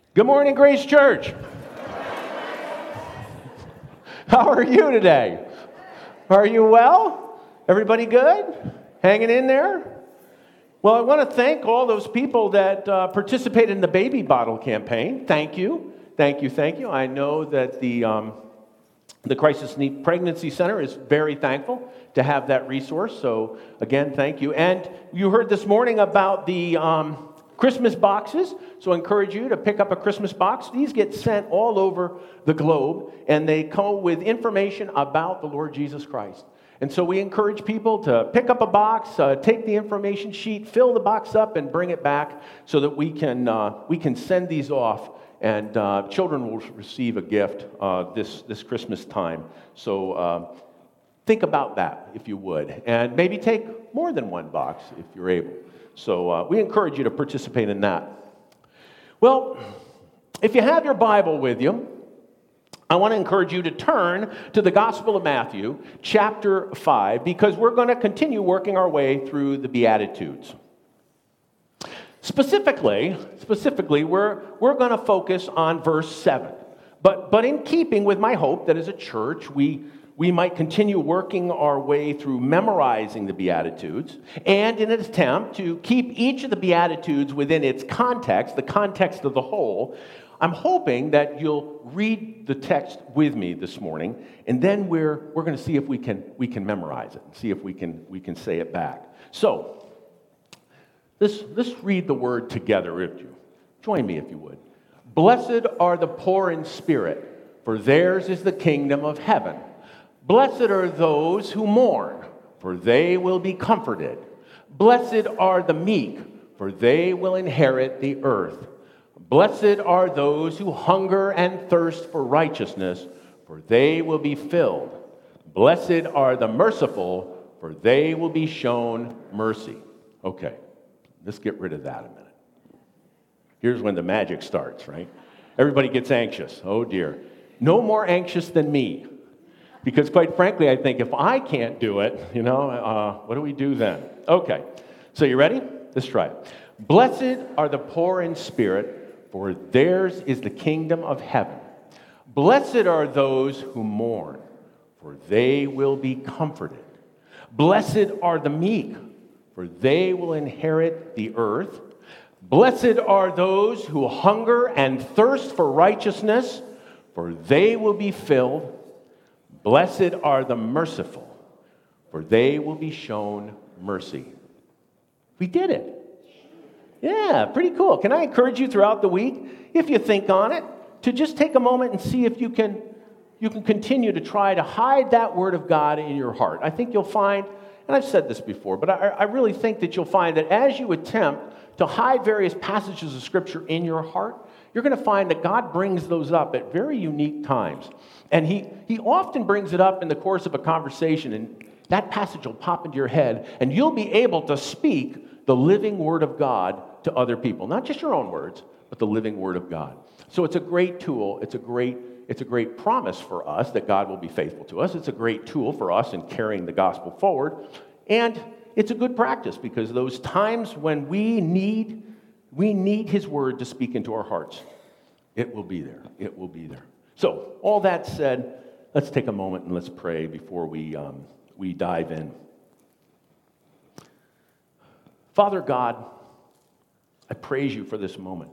Good morning, Grace Church. How are you today? Are you well? Everybody good? Hanging in there? Well, I want to thank all those people that participated in the baby bottle campaign. Thank you. Thank you, thank you. I know that the Crisis Need Pregnancy Center is very thankful to have that resource. So, again, thank you. And you heard this morning about the Christmas boxes. So I encourage you to pick up a Christmas box. These get sent all over the globe, and they come with information about the Lord Jesus Christ. And so we encourage people to pick up a box, take the information sheet, fill the box up, and bring it back so that we can send these off, and children will receive a gift this Christmas time. So think about that, if you would, and maybe take more than one box if you're able. So we encourage you to participate in that. Well, if you have your Bible with you, I want to encourage you to turn to the Gospel of Matthew, chapter 5, because we're going to continue working our way through the Beatitudes. Specifically, we're going to focus on verse 7. But in keeping with my hope that as a church, we might continue working our way through memorizing the Beatitudes, and in an attempt to keep each of the Beatitudes within its context, the context of the whole, I'm hoping that you'll read the text with me this morning, and then we're going to see if we can memorize it, and see if we can say it back. So, let's read the word together, if you join me, if you would. Blessed are the poor in spirit, for theirs is the kingdom of heaven. Blessed are those who mourn, for they will be comforted. Blessed are the meek, for they will inherit the earth. Blessed are those who hunger and thirst for righteousness, for they will be filled. Blessed are the merciful, for they will be shown mercy. Okay, let's get rid of that a minute. Here's when the magic starts, right? Everybody gets anxious. Oh dear. No more anxious than me. Because quite frankly, I think if I can't do it, what do we do then? Okay, so you ready? Let's try it. Blessed are the poor in spirit, for theirs is the kingdom of heaven. Blessed are those who mourn, for they will be comforted. Blessed are the meek, for they will inherit the earth. Blessed are those who hunger and thirst for righteousness, for they will be filled. Blessed are the merciful, for they will be shown mercy. We did it. Yeah, pretty cool. Can I encourage you throughout the week, if you think on it, to just take a moment and see if you can continue to try to hide that word of God in your heart. I think you'll find, and I've said this before, but I really think that you'll find that as you attempt to hide various passages of Scripture in your heart, you're going to find that God brings those up at very unique times. And he often brings it up in the course of a conversation, and that passage will pop into your head, and you'll be able to speak the living Word of God to other people. Not just your own words, but the living Word of God. So it's a great tool. It's a great promise for us that God will be faithful to us. It's a great tool for us in carrying the gospel forward. And it's a good practice because those times when we need His Word to speak into our hearts, it will be there. It will be there. So, all that said, let's take a moment and let's pray before we dive in. Father God, I praise you for this moment.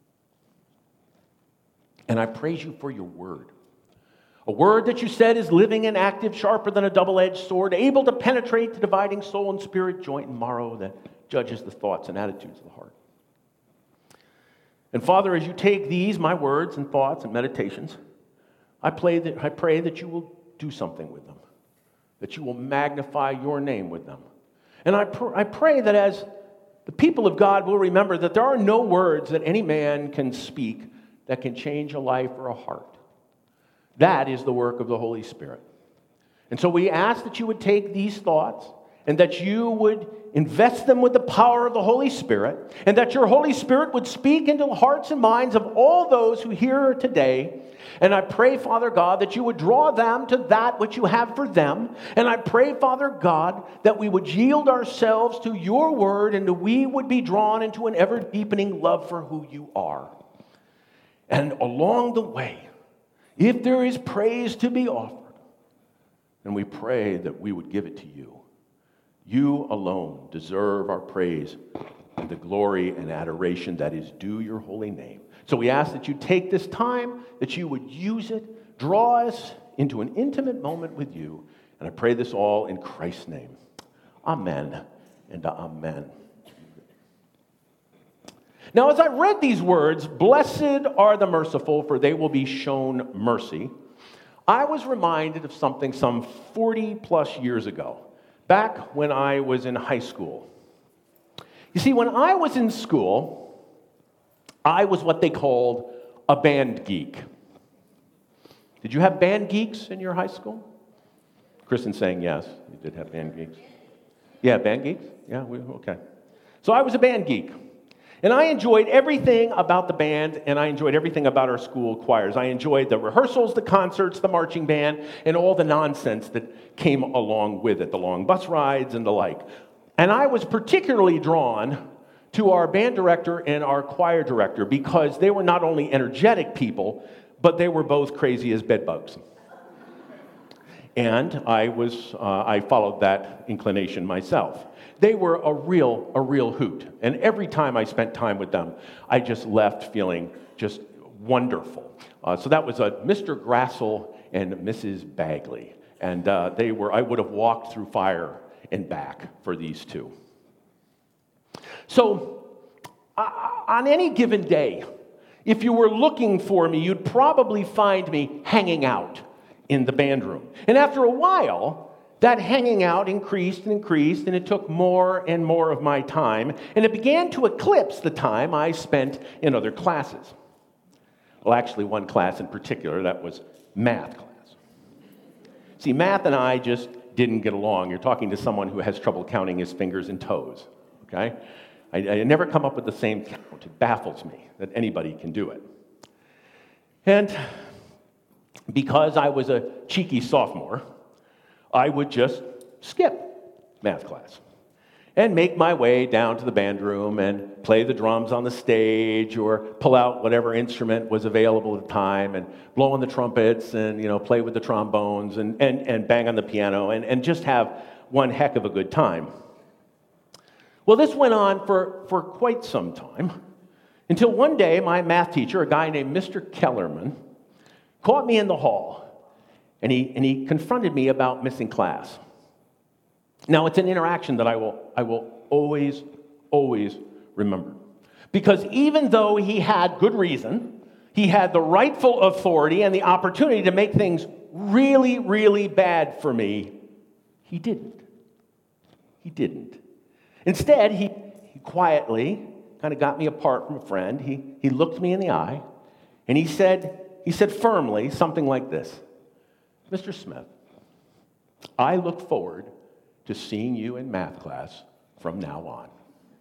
And I praise you for your word. A word that you said is living and active, sharper than a double-edged sword, able to penetrate the dividing soul and spirit, joint and marrow, that judges the thoughts and attitudes of the heart. And Father, as you take these, my words and thoughts and meditations, I pray that you will do something with them, that you will magnify your name with them. And I pray that as the people of God will remember that there are no words that any man can speak that can change a life or a heart. That is the work of the Holy Spirit. And so we ask that you would take these thoughts and that you would invest them with the power of the Holy Spirit, and that your Holy Spirit would speak into the hearts and minds of all those who hear today. And I pray, Father God, that you would draw them to that which you have for them. And I pray, Father God, that we would yield ourselves to your word and that we would be drawn into an ever-deepening love for who you are. And along the way, if there is praise to be offered, then we pray that we would give it to you. You alone deserve our praise and the glory and adoration that is due your holy name. So we ask that you take this time, that you would use it, draw us into an intimate moment with you. And I pray this all in Christ's name. Amen and amen. Now, as I read these words, blessed are the merciful, for they will be shown mercy, I was reminded of something some 40 plus years ago, back when I was in high school. You see, when I was in school, I was what they called a band geek. Did you have band geeks in your high school? Kristen's saying yes, you did have band geeks. Yeah, band geeks? Yeah, okay. So I was a band geek. And I enjoyed everything about the band, and I enjoyed everything about our school choirs. I enjoyed the rehearsals, the concerts, the marching band, and all the nonsense that came along with it, the long bus rides and the like. And I was particularly drawn to our band director and our choir director because they were not only energetic people, but they were both crazy as bedbugs. And I followed that inclination myself. They were a real hoot. And every time I spent time with them, I just left feeling just wonderful. So that was Mr. Grassel and Mrs. Bagley. And I would have walked through fire and back for these two. So on any given day, if you were looking for me, you'd probably find me hanging out in the band room. And after a while, that hanging out increased, and it took more and more of my time, and it began to eclipse the time I spent in other classes. Well, actually, one class in particular, that was math class. See, math and I just didn't get along. You're talking to someone who has trouble counting his fingers and toes, okay? I never come up with the same count. It baffles me that anybody can do it. And because I was a cheeky sophomore, I would just skip math class and make my way down to the band room and play the drums on the stage or pull out whatever instrument was available at the time and blow on the trumpets and, play with the trombones and bang on the piano and just have one heck of a good time. Well, this went on for quite some time until one day my math teacher, a guy named Mr. Kellerman, caught me in the hall. And he confronted me about missing class. Now, it's an interaction that I will always remember. Because even though he had good reason, he had the rightful authority and the opportunity to make things really, really bad for me, he didn't. He didn't. Instead, he quietly kind of got me apart from a friend. He looked me in the eye, and he said firmly something like this: Mr. Smith, I look forward to seeing you in math class from now on.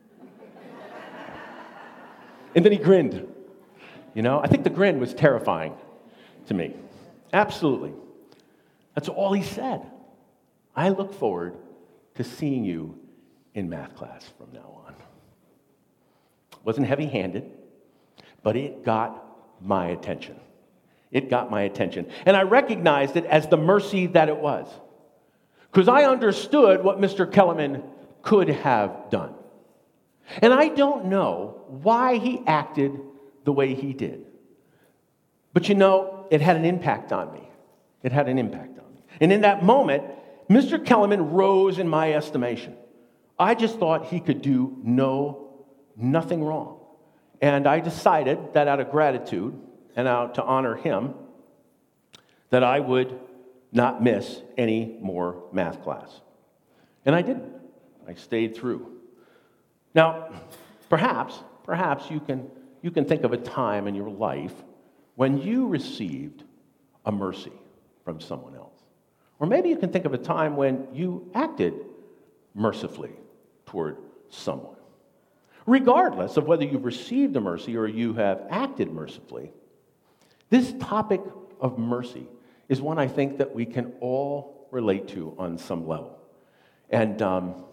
And then he grinned. I think the grin was terrifying to me. Absolutely. That's all he said. I look forward to seeing you in math class from now on. Wasn't heavy-handed, but it got my attention. It got my attention. And I recognized it as the mercy that it was. Because I understood what Mr. Kellerman could have done. And I don't know why he acted the way he did. But it had an impact on me. It had an impact on me. And in that moment, Mr. Kellerman rose in my estimation. I just thought he could do nothing wrong. And I decided that out of gratitude, and out to honor him, that I would not miss any more math class. And I didn't. I stayed through. Now, perhaps you can think of a time in your life when you received a mercy from someone else. Or maybe you can think of a time when you acted mercifully toward someone. Regardless of whether you've received a mercy or you have acted mercifully, this topic of mercy is one I think that we can all relate to on some level. And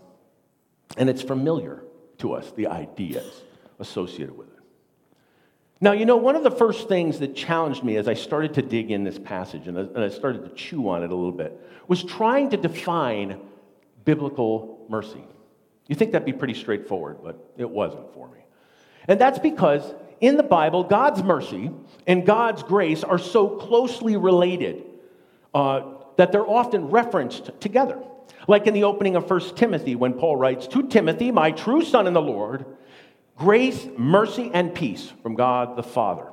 it's familiar to us, the ideas associated with it. Now, one of the first things that challenged me as I started to dig in this passage and I started to chew on it a little bit was trying to define biblical mercy. You think that'd be pretty straightforward, but it wasn't for me. And that's because in the Bible, God's mercy and God's grace are so closely related that they're often referenced together. Like in the opening of 1 Timothy, when Paul writes, "To Timothy, my true son in the Lord, grace, mercy, and peace from God the Father."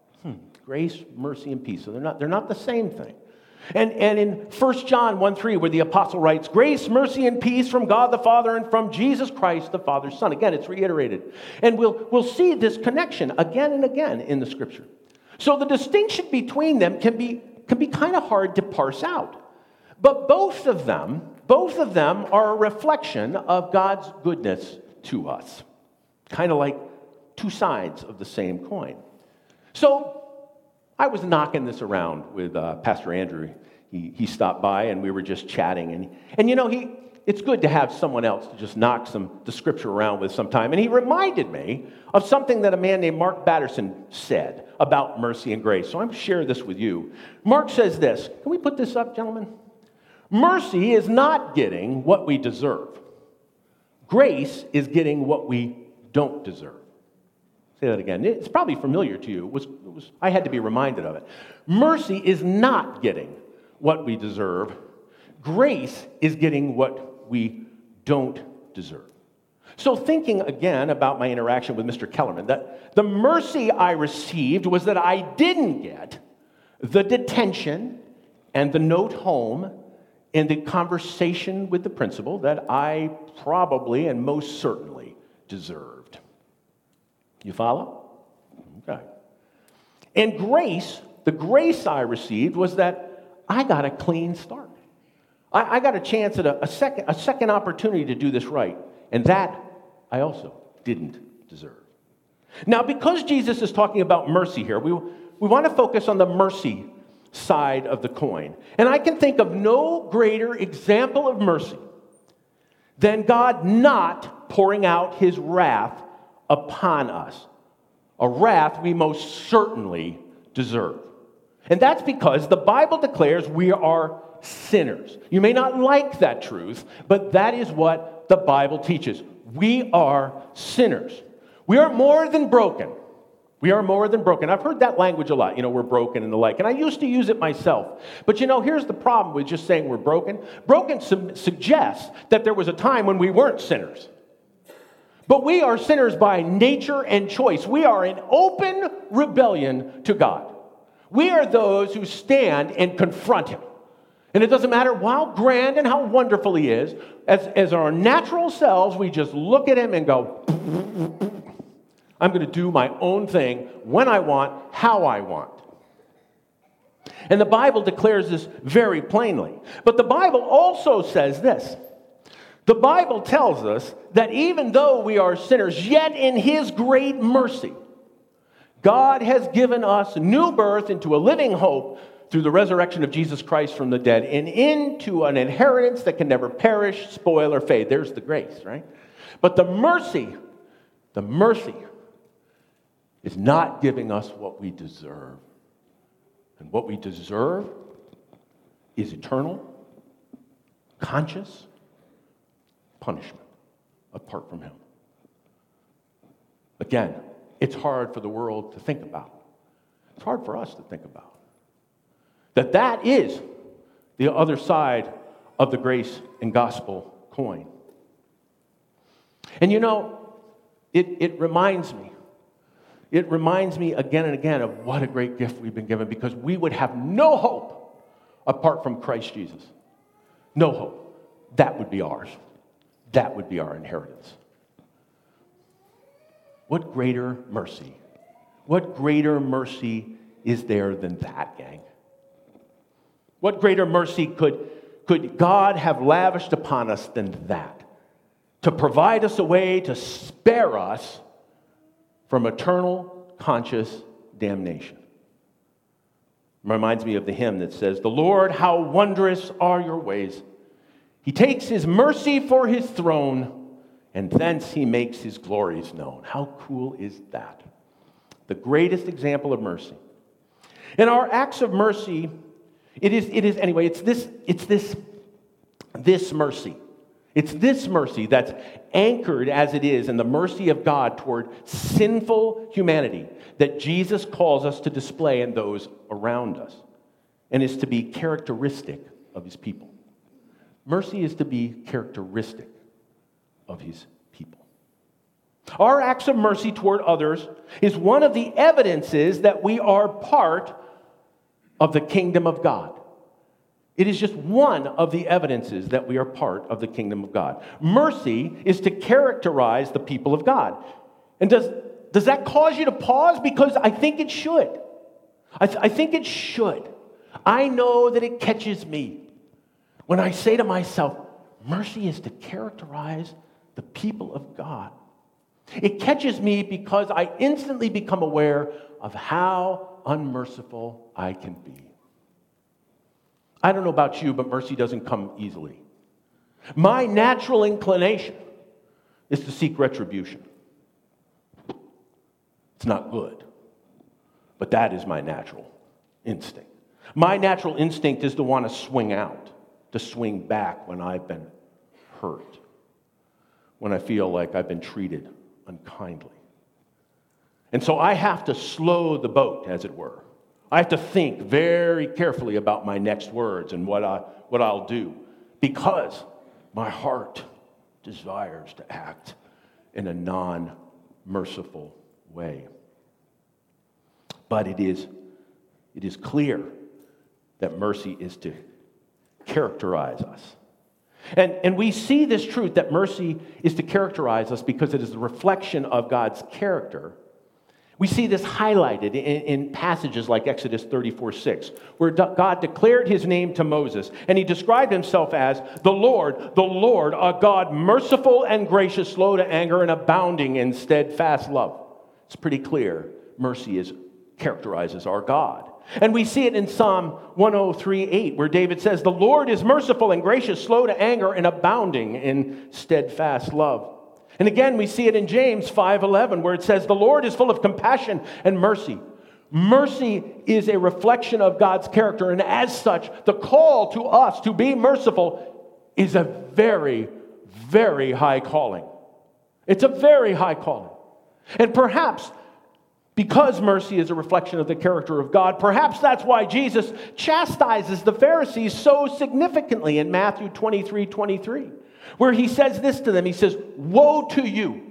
Grace, mercy, and peace. So they're not the same thing. And in 1 John 1:3, where the apostle writes, "Grace, mercy, and peace from God the Father and from Jesus Christ, the Father's Son." Again, it's reiterated. And we'll see this connection again and again in the Scripture. So the distinction between them can be kind of hard to parse out. But both of them are a reflection of God's goodness to us. Kind of like two sides of the same coin. So I was knocking this around with Pastor Andrew. He stopped by and we were just chatting. And it's good to have someone else to just knock the scripture around with sometime. And he reminded me of something that a man named Mark Batterson said about mercy and grace. So I'm going to share this with you. Mark says this. Can we put this up, gentlemen? Mercy is not getting what we deserve. Grace is getting what we don't deserve. Say that again. It's probably familiar to you. I had to be reminded of it. Mercy is not getting what we deserve. Grace is getting what we don't deserve. So thinking again about my interaction with Mr. Kellerman, that the mercy I received was that I didn't get the detention and the note home and the conversation with the principal that I probably and most certainly deserved. You follow? Okay. And grace, the grace I received was that I got a clean start. I got a chance at a second opportunity to do this right. And that I also didn't deserve. Now, because Jesus is talking about mercy here, we want to focus on the mercy side of the coin. And I can think of no greater example of mercy than God not pouring out his wrath upon us, a wrath we most certainly deserve. And that's because the Bible declares we are sinners. You may not like that truth, but that is what the Bible teaches. We are sinners. We are more than broken. We are more than broken. I've heard that language a lot, we're broken and the like. And I used to use it myself. But here's the problem with just saying we're broken. Broken suggests that there was a time when we weren't sinners. But we are sinners by nature and choice. We are in open rebellion to God. We are those who stand and confront him. And it doesn't matter how grand and how wonderful he is. As our natural selves, we just look at him and go, I'm going to do my own thing when I want, how I want. And the Bible declares this very plainly. But the Bible also says this. The Bible tells us that even though we are sinners, yet in his great mercy, God has given us new birth into a living hope through the resurrection of Jesus Christ from the dead and into an inheritance that can never perish, spoil, or fade. There's the grace, right? But the mercy is not giving us what we deserve. And what we deserve is eternal, conscious punishment apart from him. Again, it's hard for the world to think about. It's hard for us to think about. That is the other side of the grace and gospel coin. And it reminds me. It reminds me again and again of what a great gift we've been given, because we would have no hope apart from Christ Jesus. No hope. That would be ours. That would be our inheritance. What greater mercy? What greater mercy is there than that, gang? What greater mercy could God have lavished upon us than that? To provide us a way to spare us from eternal conscious damnation. Reminds me of the hymn that says, "The Lord, how wondrous are your ways. He takes his mercy for his throne, and thence he makes his glories known." How cool is that? The greatest example of mercy. In our acts of mercy, it's this mercy. It's this mercy that's anchored as it is in the mercy of God toward sinful humanity that Jesus calls us to display in those around us, and is to be characteristic of his people. Mercy is to be characteristic of his people. Our acts of mercy toward others is one of the evidences that we are part of the kingdom of God. It is just one of the evidences that we are part of the kingdom of God. Mercy is to characterize the people of God. And does that cause you to pause? Because I think it should. I think it should. I know that it catches me when I say to myself, mercy is to characterize the people of God. It catches me because I instantly become aware of how unmerciful I can be. I don't know about you, but mercy doesn't come easily. My natural inclination is to seek retribution. It's not good, but that is my natural instinct. My natural instinct is to want to swing out, to swing back when I've been hurt, when I feel like I've been treated unkindly. And so I have to slow the boat, as it were. I have to think very carefully about my next words and what I'll do, because my heart desires to act in a non-merciful way. But it is clear that mercy is to characterize us. And we see this truth that mercy is to characterize us because it is a reflection of God's character. We see this highlighted in passages like Exodus 34:6, where God declared his name to Moses, and he described himself as the Lord, a God merciful and gracious, slow to anger, and abounding in steadfast love. It's pretty clear. Mercy characterizes our God. And we see it in Psalm 103:8, where David says, the Lord is merciful and gracious, slow to anger, and abounding in steadfast love. And again, we see it in James 5:11, where it says, the Lord is full of compassion and mercy. Mercy is a reflection of God's character, and as such, the call to us to be merciful is a very, very high calling. It's a very high calling. And perhaps because mercy is a reflection of the character of God, perhaps that's why Jesus chastises the Pharisees so significantly in Matthew 23:23. Where he says this to them. He says, woe to you,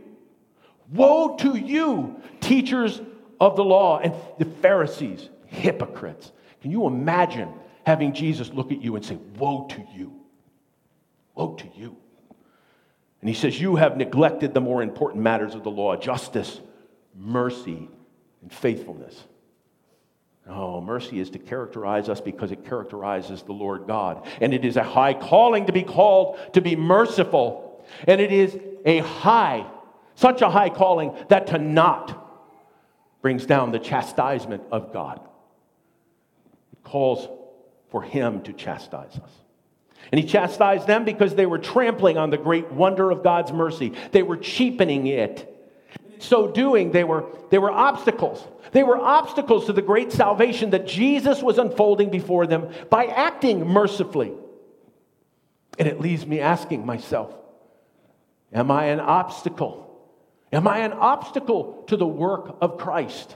teachers of the law and the Pharisees, hypocrites. Can you imagine having Jesus look at you and say, woe to you, woe to you? And he says, you have neglected the more important matters of the law, justice, mercy, and faithfulness. Oh, mercy is to characterize us because it characterizes the Lord God. And it is a high calling to be called to be merciful. And it is such a high calling that to not brings down the chastisement of God. It calls for him to chastise us. And he chastised them because they were trampling on the great wonder of God's mercy. They were cheapening it. So doing, they were obstacles. They were obstacles to the great salvation that Jesus was unfolding before them by acting mercifully. And it leaves me asking myself, am I an obstacle? Am I an obstacle to the work of Christ?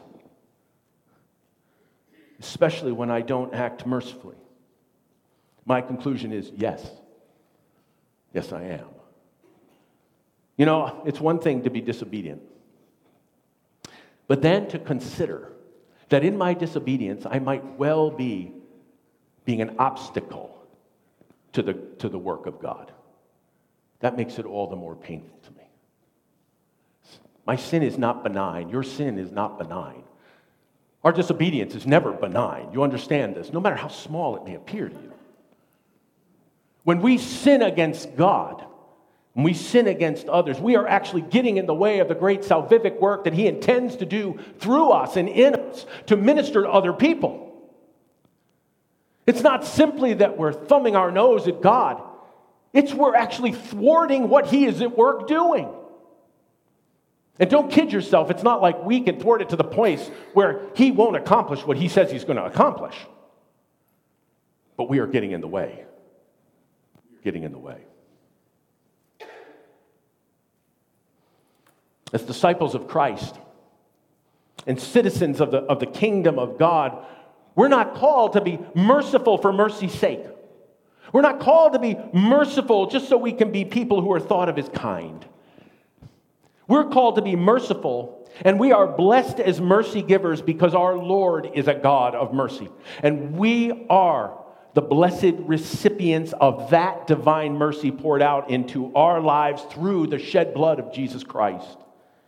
Especially when I don't act mercifully. My conclusion is yes. Yes, I am. You know, it's one thing to be disobedient. But then to consider that in my disobedience, I might well be being an obstacle to the work of God. That makes it all the more painful to me. My sin is not benign. Your sin is not benign. Our disobedience is never benign. You understand this, no matter how small it may appear to you. When we sin against God, when we sin against others, we are actually getting in the way of the great salvific work that he intends to do through us and in us to minister to other people. It's not simply that we're thumbing our nose at God. It's we're actually thwarting what he is at work doing. And don't kid yourself, it's not like we can thwart it to the point where he won't accomplish what he says he's going to accomplish. But we are getting in the way. Getting in the way. As disciples of Christ and citizens of the kingdom of God, we're not called to be merciful for mercy's sake. We're not called to be merciful just so we can be people who are thought of as kind. We're called to be merciful, and we are blessed as mercy givers because our Lord is a God of mercy. And we are the blessed recipients of that divine mercy poured out into our lives through the shed blood of Jesus Christ.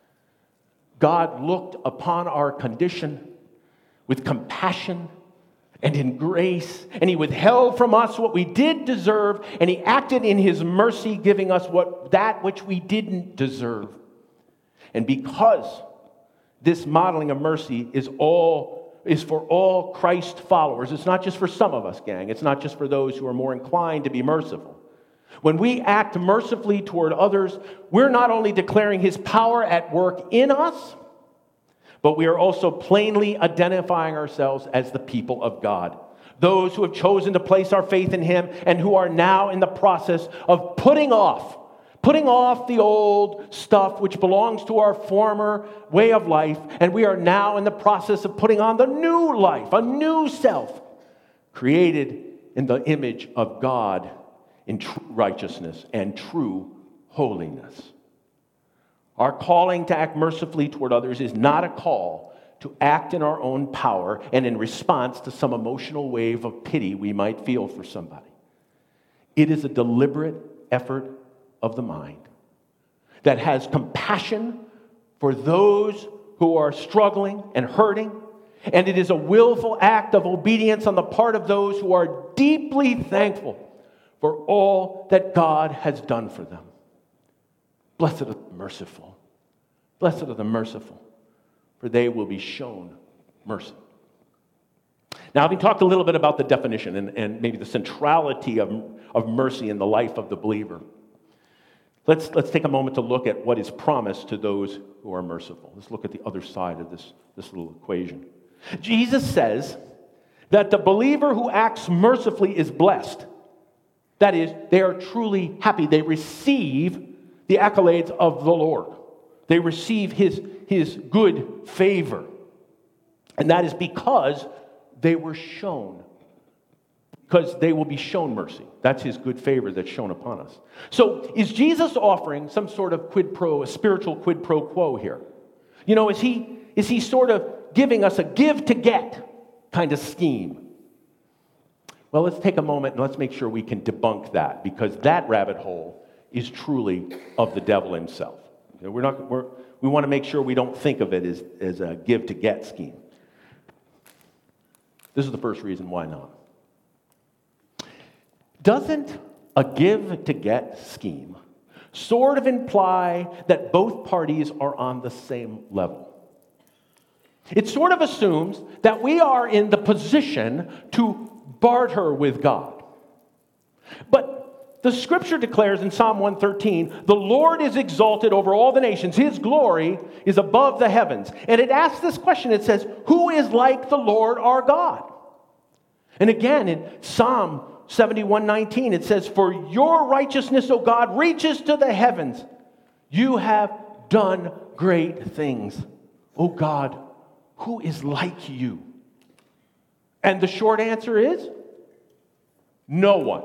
God looked upon our condition with compassion and in grace, and he withheld from us what we did deserve, and he acted in his mercy, giving us that which we didn't deserve. And because this modeling of mercy is for all Christ followers, it's not just for some of us, gang. It's not just for those who are more inclined to be merciful. When we act mercifully toward others, we're not only declaring his power at work in us, but we are also plainly identifying ourselves as the people of God. Those who have chosen to place our faith in him and who are now in the process of putting off the old stuff which belongs to our former way of life, and we are now in the process of putting on the new life, a new self, created in the image of God in true righteousness and true holiness. Our calling to act mercifully toward others is not a call to act in our own power and in response to some emotional wave of pity we might feel for somebody. It is a deliberate effort of the mind that has compassion for those who are struggling and hurting, and it is a willful act of obedience on the part of those who are deeply thankful for all that God has done for them. Blessed are the merciful. Blessed are the merciful, for they will be shown mercy. Now, having talked a little bit about the definition and maybe the centrality of mercy in the life of the believer, let's take a moment to look at what is promised to those who are merciful. Let's look at the other side of this little equation. Jesus says that the believer who acts mercifully is blessed. That is, they are truly happy. They receive the accolades of the Lord. They receive his good favor. And that is because they were shown. Because they will be shown mercy. That's his good favor that's shown upon us. So is Jesus offering some sort of a spiritual quid pro quo here? You know, is he sort of giving us a give to get kind of scheme? Well, let's take a moment and let's make sure we can debunk that, because that rabbit hole is truly of the devil himself. You know, we want to make sure we don't think of it as a give to get scheme. This is the first reason why not. Doesn't a give to get scheme sort of imply that both parties are on the same level? It sort of assumes that we are in the position to barter with God. But the scripture declares in Psalm 113, the Lord is exalted over all the nations. His glory is above the heavens. And it asks this question. It says, who is like the Lord our God? And again, in Psalm 71:19, it says, for your righteousness, O God, reaches to the heavens. You have done great things. O God, who is like you? And the short answer is, no one.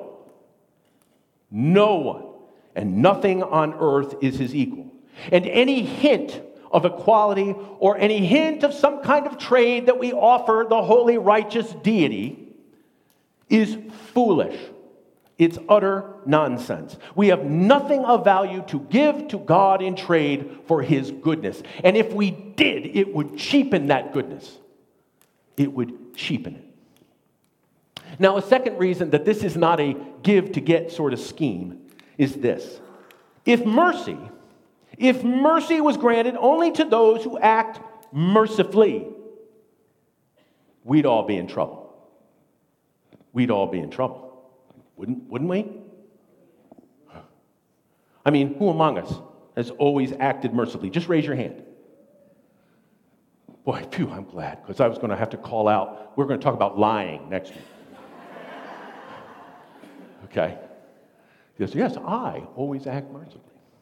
No one. And nothing on earth is his equal. And any hint of equality or any hint of some kind of trade that we offer the holy righteous deity is foolish. It's utter nonsense. We have nothing of value to give to God in trade for his goodness. And if we did, it would cheapen that goodness. It would cheapen it. Now, a second reason that this is not a give to get sort of scheme is this. If mercy was granted only to those who act mercifully, we'd all be in trouble. We'd all be in trouble. Wouldn't we? I mean, who among us has always acted mercifully? Just raise your hand. Boy, phew, I'm glad, because I was going to have to call out. We're going to talk about lying next week. Okay. He goes, yes, I always act mercifully.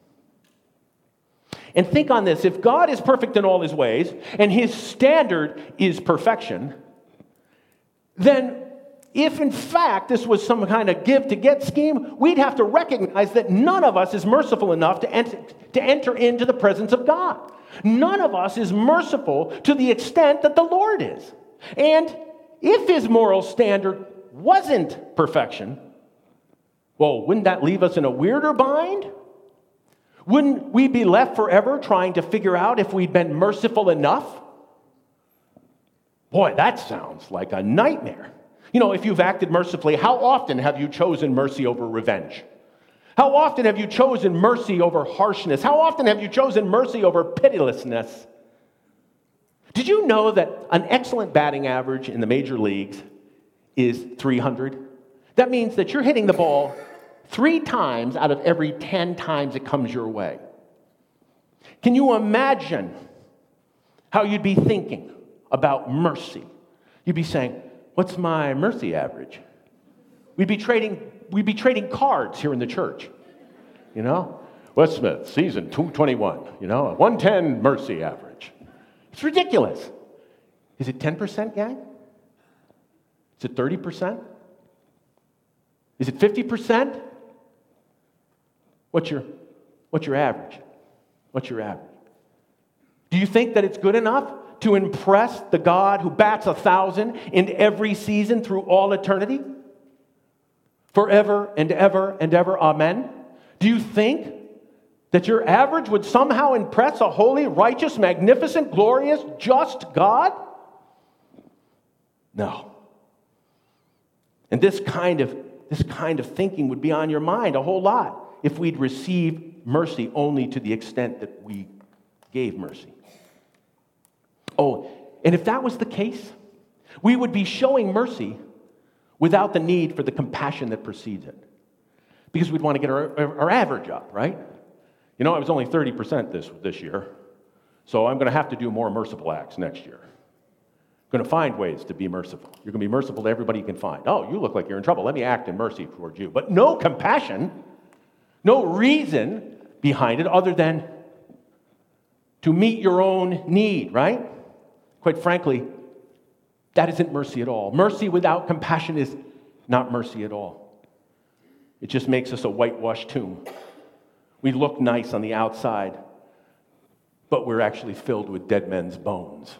And think on this. If God is perfect in all his ways, and his standard is perfection, then if in fact this was some kind of give-to-get scheme, we'd have to recognize that none of us is merciful enough to enter into the presence of God. None of us is merciful to the extent that the Lord is. And if his moral standard wasn't perfection, well, wouldn't that leave us in a weirder bind? Wouldn't we be left forever trying to figure out if we'd been merciful enough? Boy, that sounds like a nightmare. You know, if you've acted mercifully, how often have you chosen mercy over revenge? How often have you chosen mercy over harshness? How often have you chosen mercy over pitilessness? Did you know that an excellent batting average in the major leagues is 300? That means that you're hitting the ball 3 times out of every 10 times it comes your way. Can you imagine how you'd be thinking about mercy? You'd be saying, what's my mercy average? We'd be trading cards here in the church. You know? Wes Smith, season 221, you know, a 110 mercy average. It's ridiculous. Is it 10%, gang? Is it 30%? Is it 50%? What's your average? What's your average? Do you think that it's good enough to impress the God who bats 1,000 in every season through all eternity? Forever and ever and ever, amen? Do you think that your average would somehow impress a holy, righteous, magnificent, glorious, just God? No. And this kind of thinking would be on your mind a whole lot if we'd receive mercy only to the extent that we gave mercy. Oh, and if that was the case, we would be showing mercy without the need for the compassion that precedes it. Because we'd want to get our average up, right? You know, I was only 30% this year, so I'm going to have to do more merciful acts next year. I'm going to find ways to be merciful. You're going to be merciful to everybody you can find. Oh, you look like you're in trouble. Let me act in mercy towards you. But no compassion, no reason behind it other than to meet your own need, right? Quite frankly, that isn't mercy at all. Mercy without compassion is not mercy at all. It just makes us a whitewashed tomb. We look nice on the outside, but we're actually filled with dead men's bones.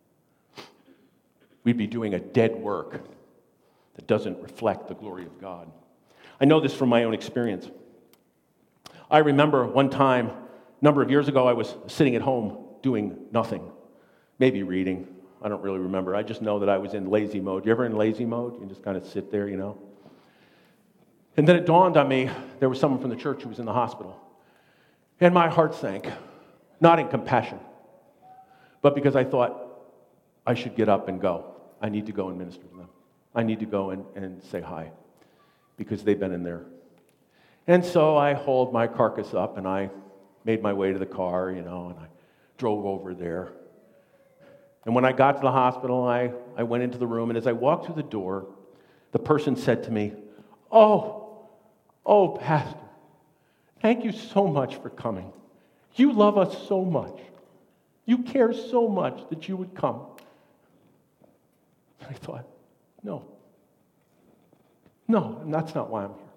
We'd be doing a dead work that doesn't reflect the glory of God. I know this from my own experience. I remember one time, a number of years ago, I was sitting at home doing nothing, maybe reading. I don't really remember. I just know that I was in lazy mode. You ever in lazy mode? You just kind of sit there, you know? And then it dawned on me, there was someone from the church who was in the hospital. And my heart sank, not in compassion, but because I thought I should get up and go. I need to go and minister to them. I need to go and say hi because they've been in there. And so I hauled my carcass up and I made my way to the car, you know, and I drove over there. And when I got to the hospital, I went into the room, and as I walked through the door, the person said to me, Oh, Pastor, thank you so much for coming. You love us so much. You care so much that you would come. And I thought, no, and that's not why I'm here.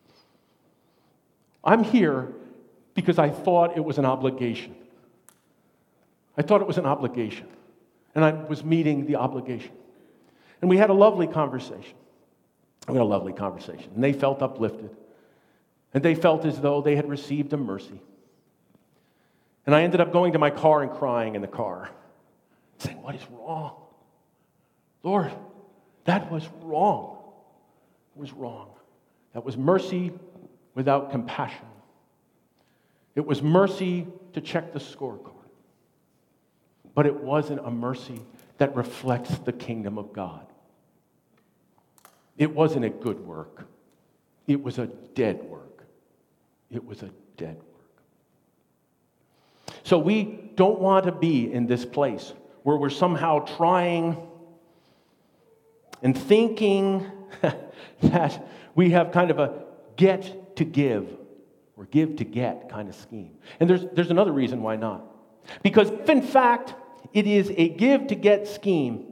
I'm here because I thought it was an obligation. I thought it was an obligation. And I was meeting the obligation. And we had a lovely conversation. And they felt uplifted. And they felt as though they had received a mercy. And I ended up going to my car and crying in the car, saying, what is wrong? Lord, that was wrong. It was wrong. That was mercy without compassion. It was mercy to check the scorecard. But it wasn't a mercy that reflects the kingdom of God. It wasn't a good work. It was a dead work. It was a dead work. So we don't want to be in this place where we're somehow trying and thinking that we have kind of a get to give or give to get kind of scheme. And there's another reason why not. Because if in fact it is a give to get scheme,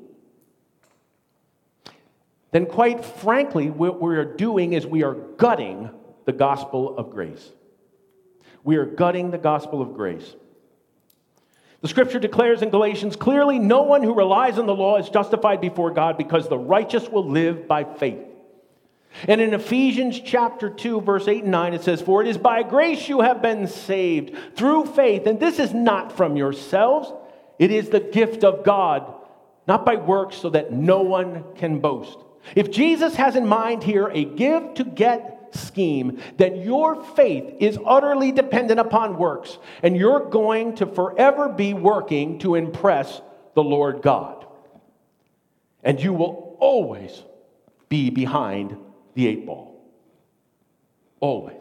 then quite frankly what we are doing is we are gutting the gospel of grace. We are gutting the gospel of grace. The scripture declares in Galatians clearly, no one who relies on the law is justified before God because the righteous will live by faith. And in Ephesians chapter 2, verse 8 and 9, it says, for it is by grace you have been saved through faith, and this is not from yourselves. It is the gift of God, not by works, so that no one can boast. If Jesus has in mind here a give to get scheme, then your faith is utterly dependent upon works, and you're going to forever be working to impress the Lord God. And you will always be behind the 8 ball. Always.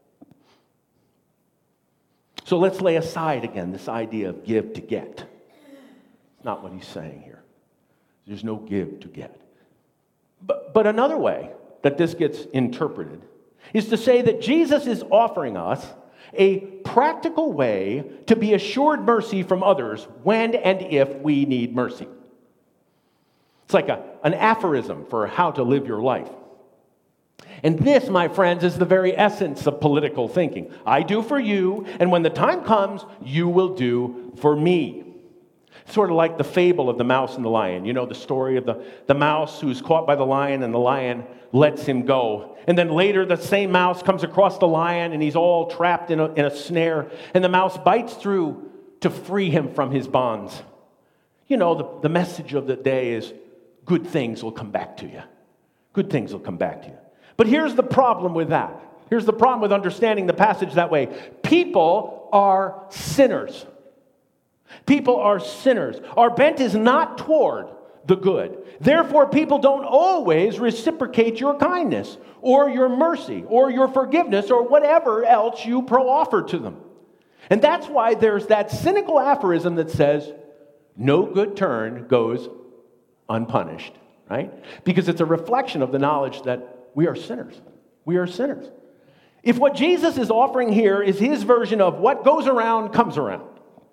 So let's lay aside again this idea of give to get. It's not what he's saying here. There's no give to get. But another way that this gets interpreted is to say that Jesus is offering us a practical way to be assured mercy from others when and if we need mercy. It's like an aphorism for how to live your life. And this, my friends, is the very essence of political thinking. I do for you, and when the time comes, you will do for me. Sort of like the fable of the mouse and the lion. You know the story of the mouse who's caught by the lion and the lion lets him go. And then later the same mouse comes across the lion and he's all trapped in a snare. And the mouse bites through to free him from his bonds. You know, the message of the day is good things will come back to you. Good things will come back to you. But here's the problem with that. Here's the problem with understanding the passage that way. People are sinners. People are sinners. Our bent is not toward the good. Therefore, people don't always reciprocate your kindness or your mercy or your forgiveness or whatever else you offer to them. And that's why there's that cynical aphorism that says, no good turn goes unpunished, right? Because it's a reflection of the knowledge that we are sinners. We are sinners. If what Jesus is offering here is his version of what goes around comes around,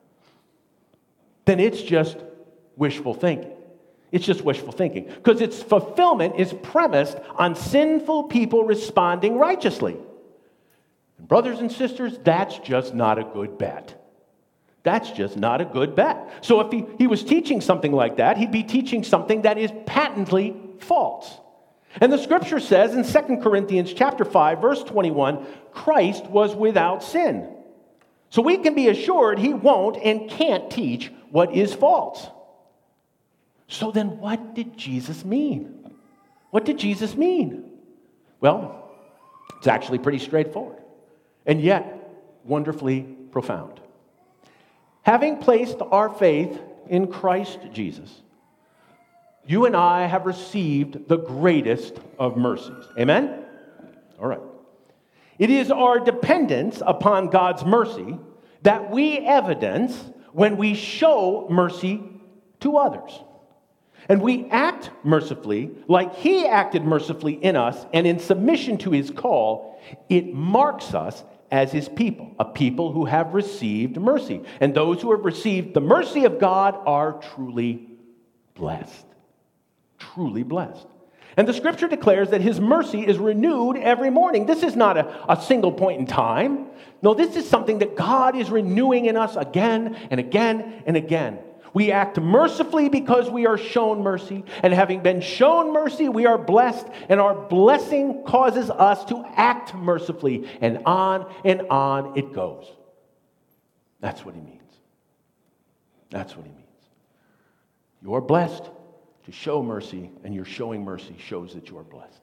then it's just wishful thinking. It's just wishful thinking. Because its fulfillment is premised on sinful people responding righteously. And brothers and sisters, that's just not a good bet. That's just not a good bet. So if he was teaching something like that, he'd be teaching something that is patently false. And the scripture says in 2 Corinthians chapter 5, verse 21, Christ was without sin. So we can be assured he won't and can't teach what is false. So then what did Jesus mean? What did Jesus mean? Well, it's actually pretty straightforward, and yet wonderfully profound. Having placed our faith in Christ Jesus, you and I have received the greatest of mercies. Amen? All right. It is our dependence upon God's mercy that we evidence when we show mercy to others. And we act mercifully like he acted mercifully in us, and in submission to his call, it marks us as his people, a people who have received mercy. And those who have received the mercy of God are truly blessed. Truly blessed. And the scripture declares that his mercy is renewed every morning. This is not a single point in time. No, this is something that God is renewing in us again and again and again. We act mercifully because we are shown mercy. And having been shown mercy, we are blessed. And our blessing causes us to act mercifully. And on it goes. That's what he means. That's what he means. You are blessed to show mercy, and your showing mercy shows that you are blessed.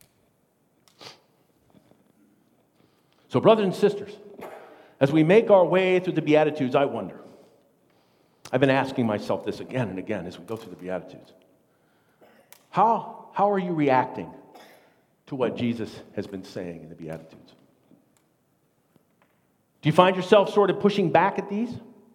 So, brothers and sisters, as we make our way through the Beatitudes, I wonder. I've been asking myself this again and again as we go through the Beatitudes. How are you reacting to what Jesus has been saying in the Beatitudes? Do you find yourself sort of pushing back at these?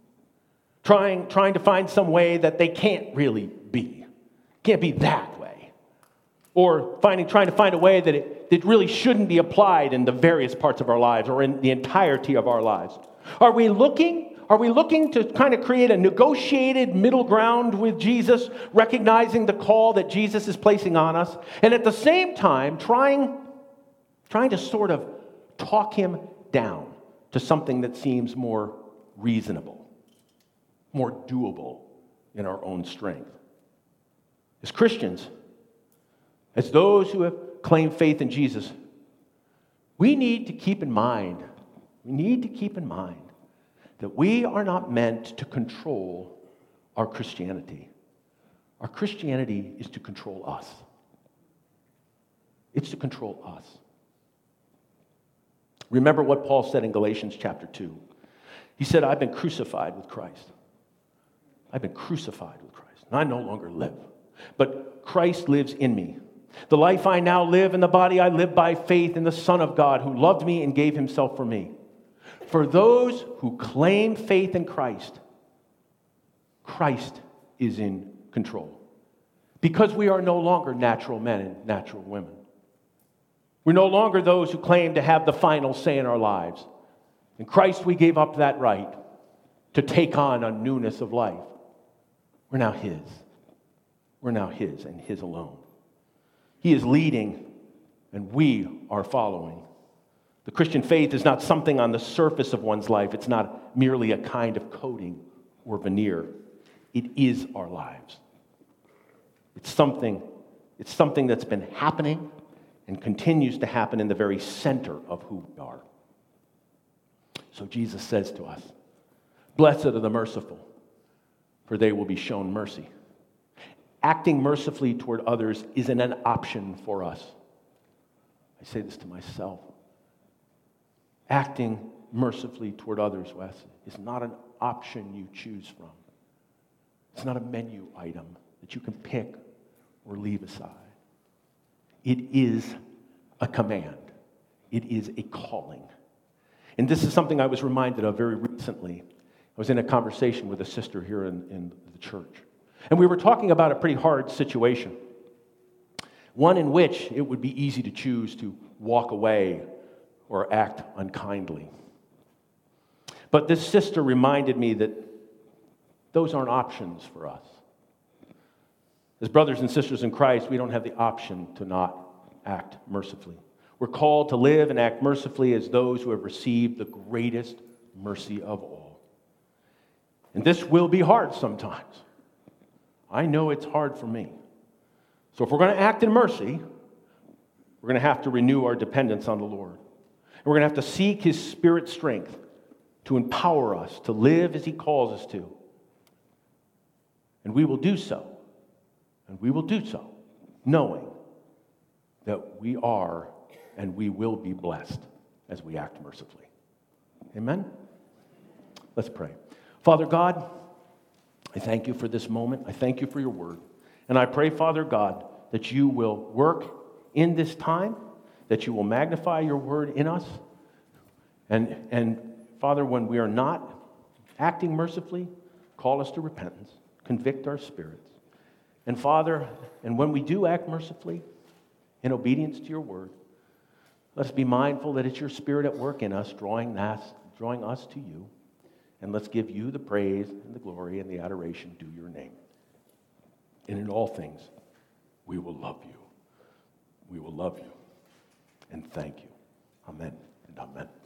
trying to find some way that they can't really be. Can't be that way. Or trying to find a way that it really shouldn't be applied in the various parts of our lives or in the entirety of our lives. Are we looking to kind of create a negotiated middle ground with Jesus, recognizing the call that Jesus is placing on us, and at the same time trying to sort of talk him down to something that seems more reasonable, more doable in our own strength? As Christians, as those who have claimed faith in Jesus, we need to keep in mind that we are not meant to control our Christianity. Our Christianity is to control us. It's to control us. Remember what Paul said in Galatians chapter 2. He said, I've been crucified with Christ. I've been crucified with Christ, and I no longer live, but Christ lives in me. The life I now live in the body I live by faith in the Son of God who loved me and gave himself for me. For those who claim faith in Christ, Christ is in control. Because we are no longer natural men and natural women. We're no longer those who claim to have the final say in our lives. In Christ we gave up that right to take on a newness of life. We're now his. We're now his and his alone. He is leading and we are following. The Christian faith is not something on the surface of one's life. It's not merely a kind of coating or veneer. It is our lives. It's something that's been happening and continues to happen in the very center of who we are. So Jesus says to us, blessed are the merciful, for they will be shown mercy. Acting mercifully toward others isn't an option for us. I say this to myself. Acting mercifully toward others, Wes, is not an option you choose from. It's not a menu item that you can pick or leave aside. It is a command. It is a calling. And this is something I was reminded of very recently. I was in a conversation with a sister here in the church. And we were talking about a pretty hard situation. One in which it would be easy to choose to walk away or act unkindly. But this sister reminded me that those aren't options for us. As brothers and sisters in Christ, we don't have the option to not act mercifully. We're called to live and act mercifully as those who have received the greatest mercy of all. And this will be hard sometimes. I know it's hard for me. So if we're going to act in mercy, we're going to have to renew our dependence on the Lord. And we're going to have to seek his Spirit's strength to empower us to live as he calls us to. And we will do so. And we will do so knowing that we are and we will be blessed as we act mercifully. Amen? Let's pray. Father God, I thank you for this moment. I thank you for your word. And I pray, Father God, that you will work in this time, that you will magnify your word in us. And Father, when we are not acting mercifully, call us to repentance, convict our spirits. And Father, and when we do act mercifully in obedience to your word, let's be mindful that it's your Spirit at work in us, drawing us to you. And let's give you the praise and the glory and the adoration due your name. And in all things, we will love you. We will love you. And thank you. Amen and amen.